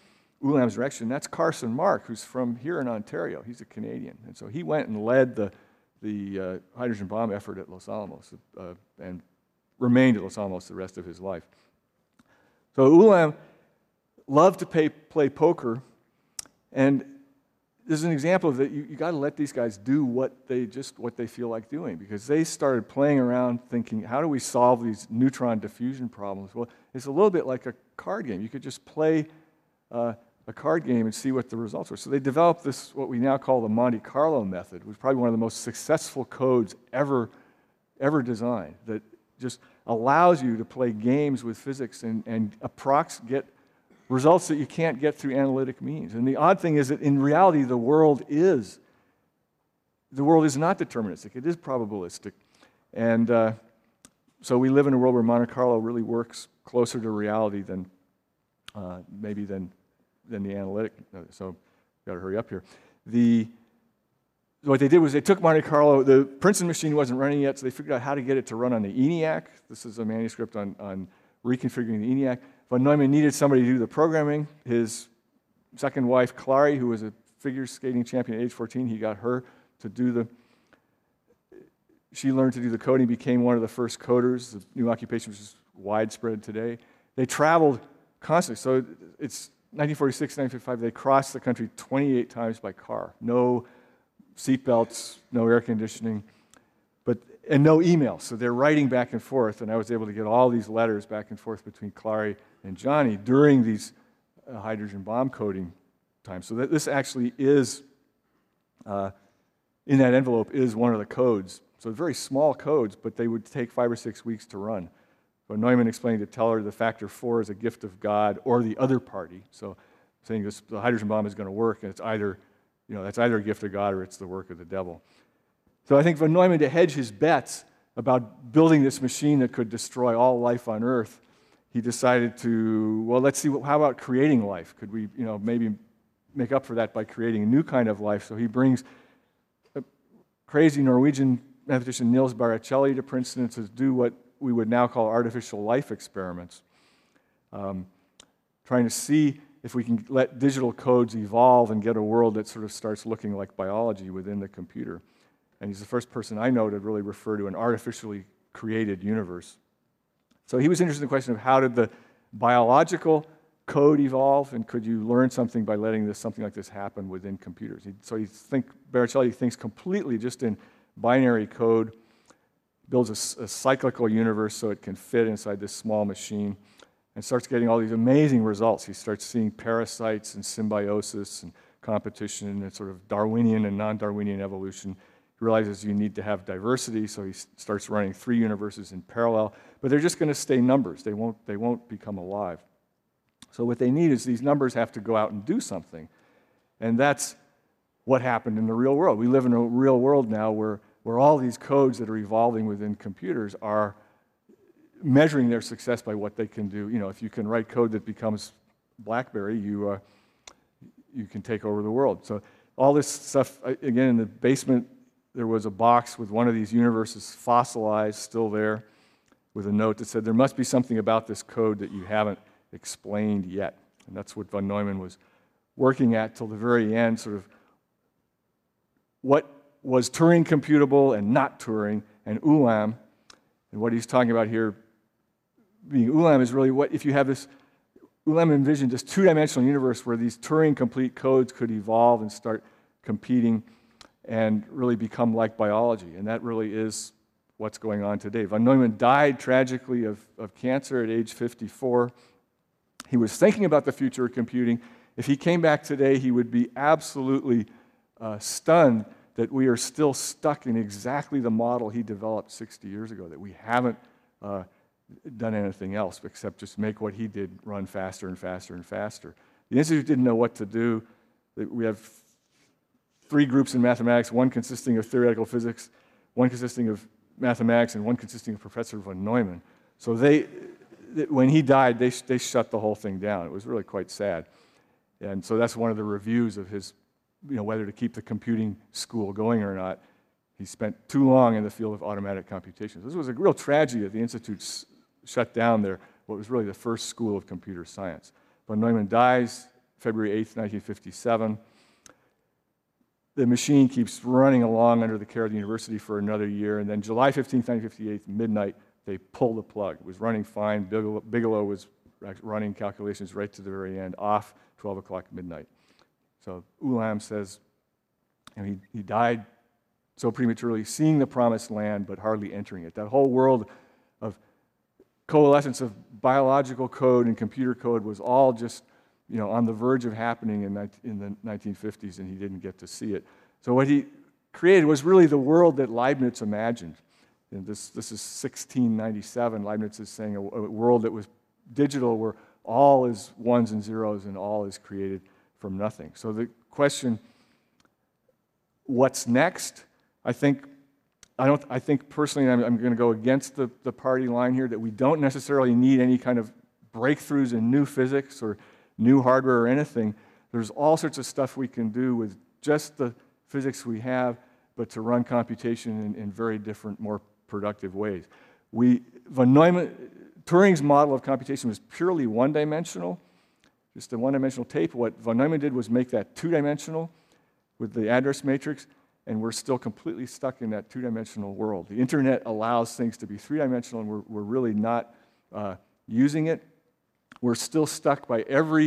Ulam's direction. That's Carson Mark, who's from here in Ontario. He's a Canadian. And so he went and led the hydrogen bomb effort at Los Alamos and remained at Los Alamos the rest of his life. So Ulam loved to play poker, and there's an example of that. You got to let these guys do what they feel like doing, because they started playing around thinking, how do we solve these neutron diffusion problems? Well, it's a little bit like a card game. You could just play a card game and see what the results were. So they developed this, what we now call the Monte Carlo method, which was probably one of the most successful codes ever designed, that just allows you to play games with physics and get results that you can't get through analytic means. And the odd thing is that in reality, the world is not deterministic. It is probabilistic. And so we live in a world where Monte Carlo really works closer to reality than maybe than the analytic. So got to hurry up here. What they did was they took Monte Carlo. The Princeton machine wasn't running yet, so they figured out how to get it to run on the ENIAC. This is a manuscript on reconfiguring the ENIAC. Von Neumann needed somebody to do the programming. His second wife, Clary, who was a figure skating champion at age 14, he got her to do she learned to do the coding, became one of the first coders, the new occupation which is widespread today. They traveled constantly. So it's 1946, 1955, they crossed the country 28 times by car. No seatbelts, no air conditioning, and no email. So they're writing back and forth, and I was able to get all these letters back and forth between Clary and Johnny during these hydrogen bomb coding times. So that this actually is, in that envelope, is one of the codes. So very small codes, but they would take 5 or 6 weeks to run. So Neumann explained to Teller the factor 4 is a gift of God or the other party. So saying the hydrogen bomb is going to work, and it's either, that's either a gift of God or it's the work of the devil. So I think von Neumann, to hedge his bets about building this machine that could destroy all life on Earth, he decided to, let's see, how about creating life? Could we, maybe make up for that by creating a new kind of life? So he brings a crazy Norwegian mathematician Niels Baracelli to Princeton to do what we would now call artificial life experiments, trying to see if we can let digital codes evolve and get a world that sort of starts looking like biology within the computer. And he's the first person I know to really refer to an artificially created universe. So he was interested in the question of how did the biological code evolve, and could you learn something by letting something like this happen within computers? Baracelli thinks completely just in binary code, builds a cyclical universe so it can fit inside this small machine, and starts getting all these amazing results. He starts seeing parasites and symbiosis and competition and sort of Darwinian and non-Darwinian evolution. He realizes you need to have diversity, so he starts running 3 universes in parallel, but they're just going to stay numbers. They won't become alive. So what they need is these numbers have to go out and do something, and that's what happened in the real world. We live in a real world now where all these codes that are evolving within computers are measuring their success by what they can do. If you can write code that becomes BlackBerry, you can take over the world. So all this stuff, again, in the basement, there was a box with one of these universes fossilized, still there, with a note that said, there must be something about this code that you haven't explained yet. And that's what von Neumann was working at till the very end, sort of what was Turing computable and not Turing, and Ulam. And what he's talking about here, being Ulam, is really what, if you have this, Ulam envisioned this 2-dimensional universe where these Turing-complete codes could evolve and start competing and really become like biology. And that really is what's going on today. Von Neumann died tragically of cancer at age 54. He was thinking about the future of computing. If he came back today, he would be absolutely stunned that we are still stuck in exactly the model he developed 60 years ago, that we haven't done anything else except just make what he did run faster and faster and faster. The Institute didn't know what to do. We have 3 groups in mathematics, one consisting of theoretical physics, one consisting of mathematics, and one consisting of Professor von Neumann. So when he died, they shut the whole thing down. It was really quite sad. And so that's one of the reviews of his, whether to keep the computing school going or not. He spent too long in the field of automatic computation. This was a real tragedy that the Institute shut down what was really the first school of computer science. Von Neumann dies February 8th, 1957. The machine keeps running along under the care of the university for another year, and then July 15th, 1958, midnight, they pull the plug. It was running fine. Bigelow was running calculations right to the very end, off 12 o'clock midnight. So Ulam says, he died so prematurely, seeing the promised land, but hardly entering it. That whole world of coalescence of biological code and computer code was all just on the verge of happening in the 1950s, and he didn't get to see it. So what he created was really the world that Leibniz imagined. And this is 1697. Leibniz is saying a world that was digital, where all is ones and zeros and all is created from nothing. So the question, what's next? I think personally, I'm going to go against the party line here, that we don't necessarily need any kind of breakthroughs in new physics or new hardware or anything. There's all sorts of stuff we can do with just the physics we have, but to run computation in very different, more productive ways. Von Neumann, Turing's model of computation was purely one-dimensional, just a one-dimensional tape. What von Neumann did was make that two-dimensional with the address matrix, and we're still completely stuck in that two-dimensional world. The internet allows things to be three-dimensional, and we're really not using it. We're still stuck by every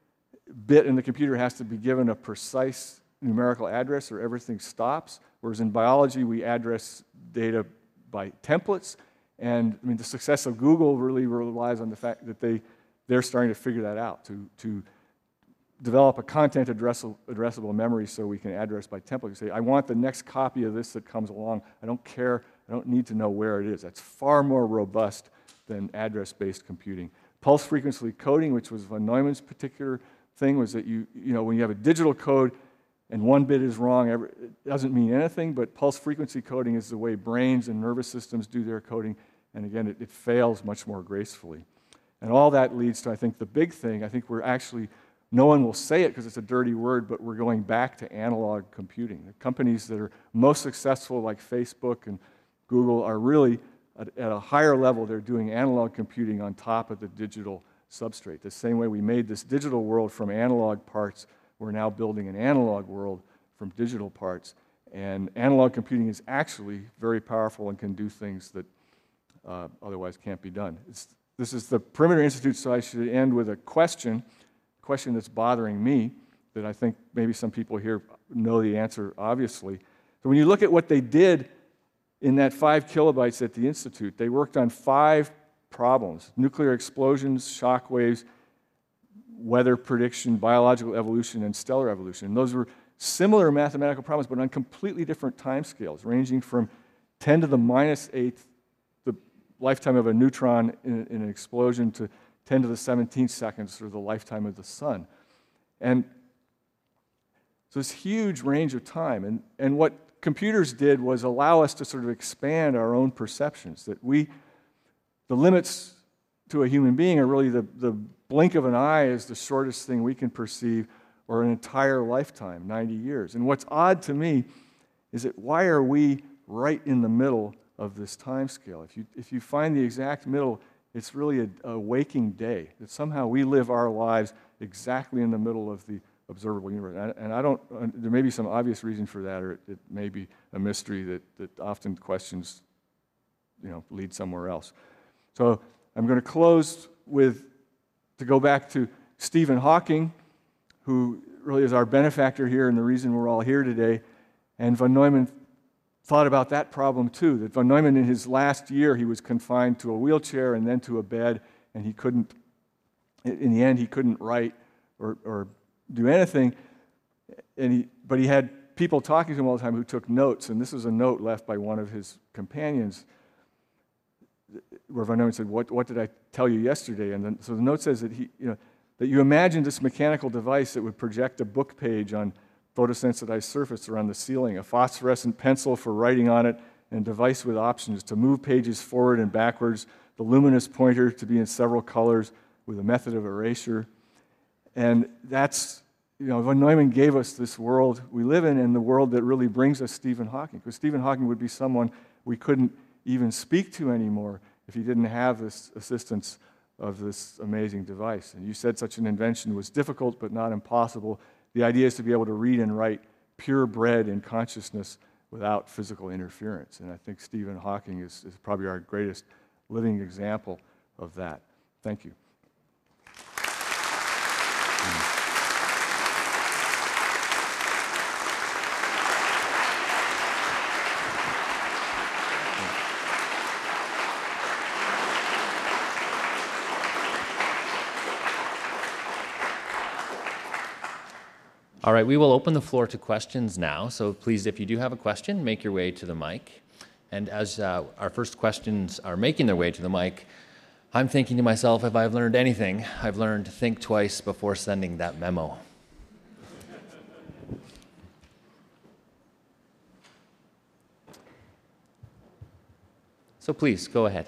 bit in the computer has to be given a precise numerical address or everything stops, whereas in biology we address data by templates. And the success of Google really relies on the fact that they're starting to figure that out, to develop a content addressable memory so we can address by template. You say, I want the next copy of this that comes along. I don't care. I don't need to know where it is. That's far more robust than address-based computing. Pulse frequency coding, which was von Neumann's particular thing, was that when you have a digital code and one bit is wrong, it doesn't mean anything, but pulse frequency coding is the way brains and nervous systems do their coding, and again, it fails much more gracefully. And all that leads to, I think, the big thing. I think no one will say it because it's a dirty word, but we're going back to analog computing. The companies that are most successful, like Facebook and Google, are really at a higher level. They're doing analog computing on top of the digital substrate. The same way we made this digital world from analog parts, we're now building an analog world from digital parts. And analog computing is actually very powerful and can do things that otherwise can't be done. This is the Perimeter Institute, so I should end with a question that's bothering me, that I think maybe some people here know the answer, obviously. So when you look at what they did in that 5 kilobytes at the Institute, they worked on 5 problems: nuclear explosions, shock waves, weather prediction, biological evolution, and stellar evolution. And those were similar mathematical problems, but on completely different timescales, ranging from 10 to the minus 8th, the lifetime of a neutron in an explosion, to 10 to the 17th seconds, or the lifetime of the sun. And so this huge range of time. And what computers did was allow us to sort of expand our own perceptions, that the limits to a human being are really the blink of an eye is the shortest thing we can perceive, or an entire lifetime, 90 years. And what's odd to me is that why are we right in the middle of this time scale? If you find the exact middle, it's really a waking day, that somehow we live our lives exactly in the middle of the observable universe. And there may be some obvious reason for that, or it may be a mystery that often questions lead somewhere else. So I'm going to close to go back to Stephen Hawking, who really is our benefactor here and the reason we're all here today. And von Neumann thought about that problem too, that von Neumann in his last year, he was confined to a wheelchair and then to a bed, and in the end, he couldn't write or do anything. But he had people talking to him all the time who took notes, and this was a note left by one of his companions, where von Neumann said, what did I tell you yesterday? And so the note says that that you imagined this mechanical device that would project a book page on photosensitized surface around the ceiling, a phosphorescent pencil for writing on it, and a device with options to move pages forward and backwards, the luminous pointer to be in several colors with a method of erasure. And that's, von Neumann gave us this world we live in, and the world that really brings us Stephen Hawking, because Stephen Hawking would be someone we couldn't even speak to anymore if he didn't have this assistance of this amazing device. And you said such an invention was difficult but not impossible. The idea is to be able to read and write purebred in consciousness without physical interference. And I think Stephen Hawking is probably our greatest living example of that. Thank you. All right, we will open the floor to questions now. So please, if you do have a question, make your way to the mic. And as our first questions are making their way to the mic, I'm thinking to myself, if I've learned anything, I've learned to think twice before sending that memo. So please, go ahead.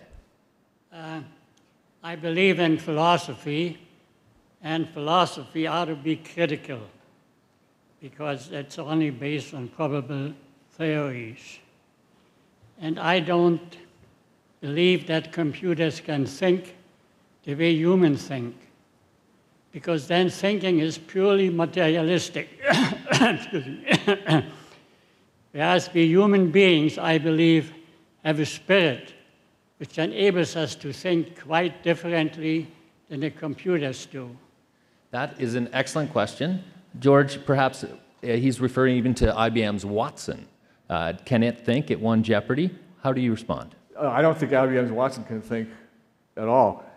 I believe in philosophy, and philosophy ought to be critical, because it's only based on probable theories. And I don't believe that computers can think the way humans think, because then thinking is purely materialistic. Excuse me. Whereas we human beings, I believe, have a spirit which enables us to think quite differently than the computers do. That is an excellent question. George, perhaps he's referring even to IBM's Watson. Can it think? It won Jeopardy. How do you respond? I don't think IBM's Watson can think at all.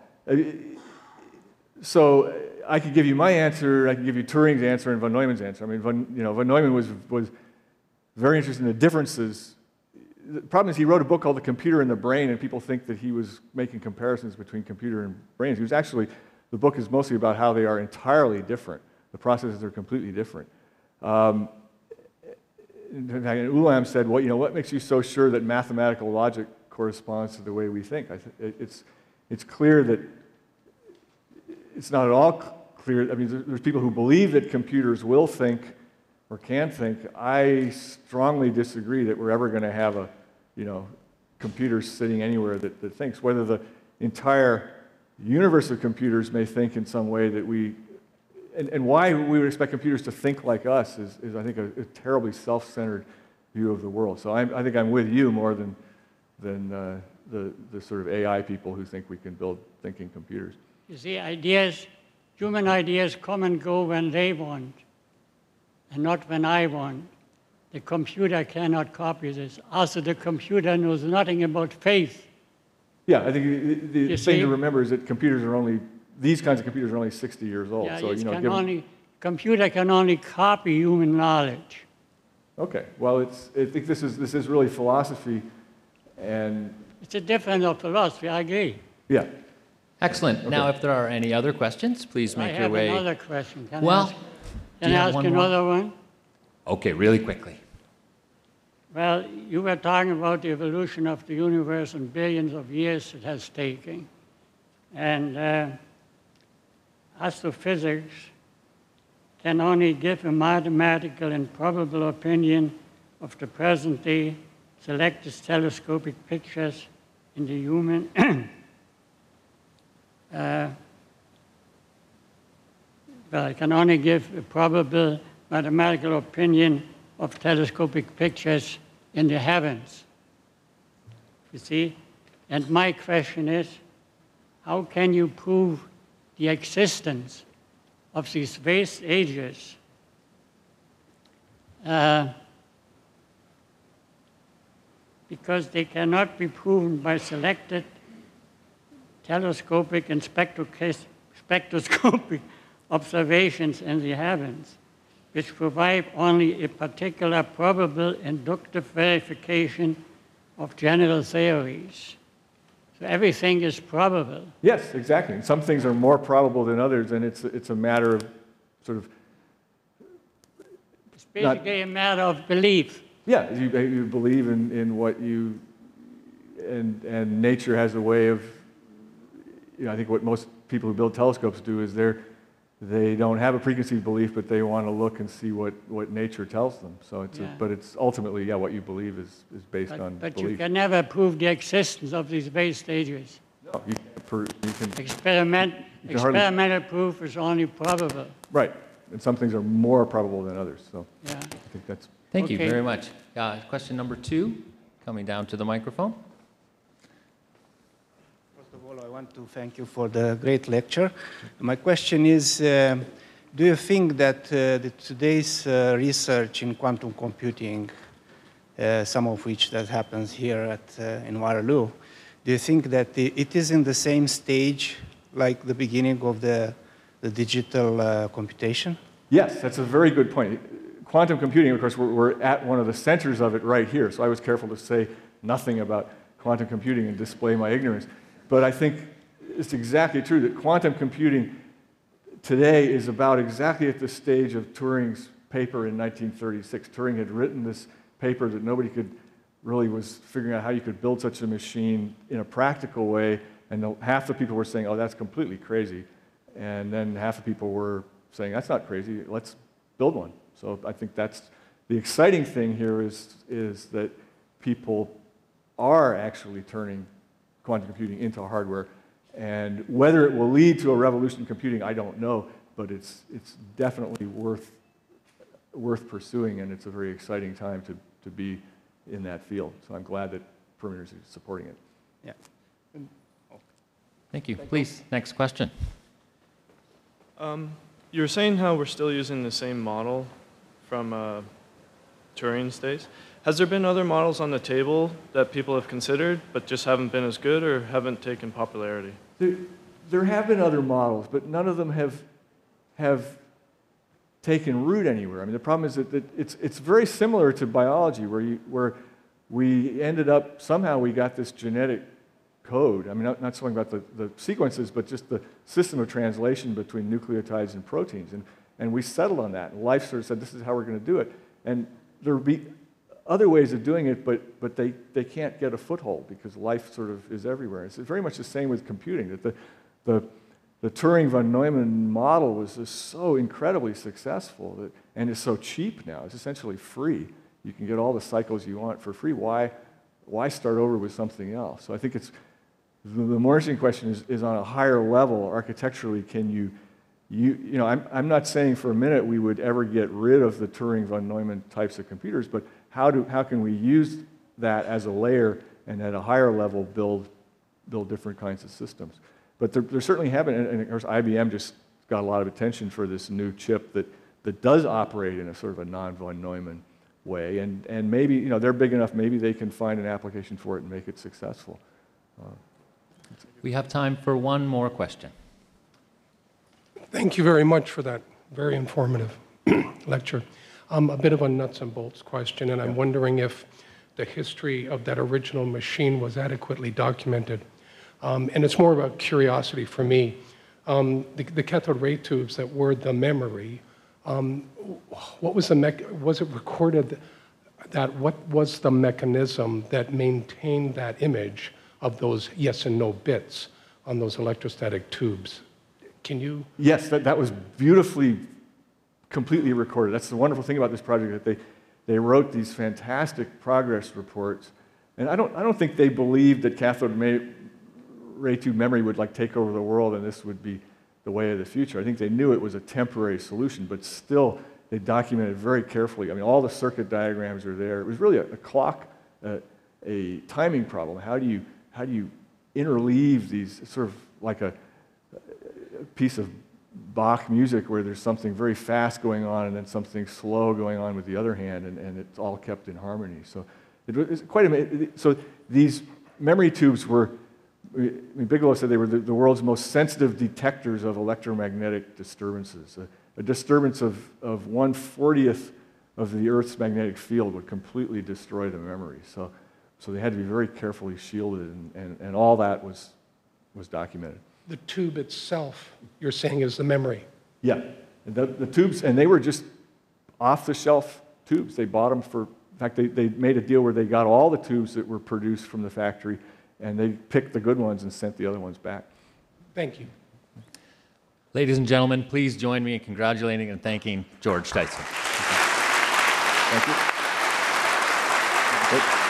So I could give you my answer, I can give you Turing's answer and von Neumann's answer. I mean, von Neumann was very interested in the differences. The problem is he wrote a book called The Computer and the Brain, and people think that he was making comparisons between computer and brains. He was actually, the book is mostly about how they are entirely different. The processes are completely different. Ulam said, well, what makes you so sure that mathematical logic corresponds to the way we think? It's clear that it's not at all clear. I mean, there's people who believe that computers will think or can think. I strongly disagree that we're ever going to have a, computer sitting anywhere that thinks. Whether the entire universe of computers may think in some way that we, and why we would expect computers to think like us is I think, a terribly self-centered view of the world. So I think I'm with you more than the sort of AI people who think we can build thinking computers. You see, human ideas come and go when they want, and not when I want. The computer cannot copy this. Also, the computer knows nothing about faith. Yeah, I think the thing to remember is that these kinds of computers are only 60 years old. Yeah, so, computer can only copy human knowledge. Okay, well, I think this is really philosophy, and it's a difference of philosophy. I agree. Yeah. Excellent. Okay. Now, if there are any other questions, please make your way. I have another question. Can Well, I ask another one? Okay, really quickly. Well, you were talking about the evolution of the universe and billions of years it has taken. And astrophysics can only give a mathematical and probable opinion of the present-day selected telescopic pictures in the human well, I can only give a probable mathematical opinion of telescopic pictures in the heavens. You see? And my question is, how can you prove the existence of these vast ages because they cannot be proven by selected telescopic and spectroscopic observations in the heavens, which provide only a particular probable inductive verification of general theories. So everything is probable. Yes, exactly. Some things are more probable than others, and it's a matter of sort of... It's basically a matter of belief. Yeah, you believe in what you... And nature has a way of... I think what most people who build telescopes do is they don't have a preconceived belief, but they want to look and see what nature tells them. So but it's ultimately, what you believe is based on But belief. you can never prove the existence of these vast stages. No, you can can hardly- Experimental proof is only probable. right, and some things are more probable than others. So Yeah. I think that's Thank you Okay. very much. Question number 2, coming down to the microphone. First of all, I want to thank you for the great lecture. My question is, do you think that today's research in quantum computing, some of which that happens here in Waterloo, do you think that it is in the same stage like the beginning of the digital computation? Yes, that's a very good point. Quantum computing, of course, we're at one of the centers of it right here, so I was careful to say nothing about quantum computing and display my ignorance. But I think it's exactly true that quantum computing today is about exactly at the stage of Turing's paper in 1936. Turing had written this paper that nobody was figuring out how you could build such a machine in a practical way, and half the people were saying, oh, that's completely crazy. And then half the people were saying, that's not crazy, let's build one. So I think that's the exciting thing here is that people are actually turning quantum computing into hardware. And whether it will lead to a revolution in computing, I don't know, but it's definitely worth pursuing, and it's a very exciting time to be in that field. So I'm glad that Perimeters is supporting it. Yeah. Thank you. Please, next question. You were saying how we're still using the same model from Turing's days. Has there been other models on the table that people have considered but just haven't been as good or haven't taken popularity? There have been other models, but none of them have taken root anywhere. I mean, the problem is that it's very similar to biology, where we ended up, somehow we got this genetic code. I mean, not something about the sequences, but just the system of translation between nucleotides and proteins. And we settled on that. And life sort of said, this is how we're going to do it. And there will be other ways of doing it, but they can't get a foothold because life sort of is everywhere. It's very much the same with computing, that the Turing-von Neumann model was just so incredibly successful and is so cheap now. It's essentially free. You can get all the cycles you want for free. Why start over with something else? So I think the more interesting question is on a higher level, architecturally, can you know, I'm not saying for a minute we would ever get rid of the Turing-von Neumann types of computers, but how can we use that as a layer and at a higher level build different kinds of systems? But there certainly have been, and of course IBM just got a lot of attention for this new chip that does operate in a sort of a non-von Neumann way, and maybe, you know, they're big enough, maybe they can find an application for it and make it successful. We have time for one more question. Thank you very much for that very informative lecture. A bit of a nuts and bolts question, and I'm wondering if the history of that original machine was adequately documented. And it's more of a curiosity for me. The cathode ray tubes that were the memory, what was was it recorded that what was the mechanism that maintained that image of those yes and no bits on those electrostatic tubes? Can you? Yes, that was beautifully, completely recorded. That's the wonderful thing about this project, that they wrote these fantastic progress reports. And I don't think they believed that cathode ray tube memory would like take over the world and this would be the way of the future. I think they knew it was a temporary solution, but still they documented very carefully. I mean, all the circuit diagrams are there. It was really a clock, a timing problem. How do you interleave these, sort of like a piece of Bach music where there's something very fast going on and then something slow going on with the other hand, and it's all kept in harmony. So it's quite amazing. So these memory tubes were, I mean, Bigelow said they were the world's most sensitive detectors of electromagnetic disturbances. A disturbance of 1/40th of the Earth's magnetic field would completely destroy the memory. So they had to be very carefully shielded, and all that was documented. The tube itself, you're saying, is the memory? Yeah, the tubes, and they were just off-the-shelf tubes. They bought them for, in fact, they made a deal where they got all the tubes that were produced from the factory, and they picked the good ones and sent the other ones back. Thank you. Ladies and gentlemen, please join me in congratulating and thanking George Steitzen. Thank you.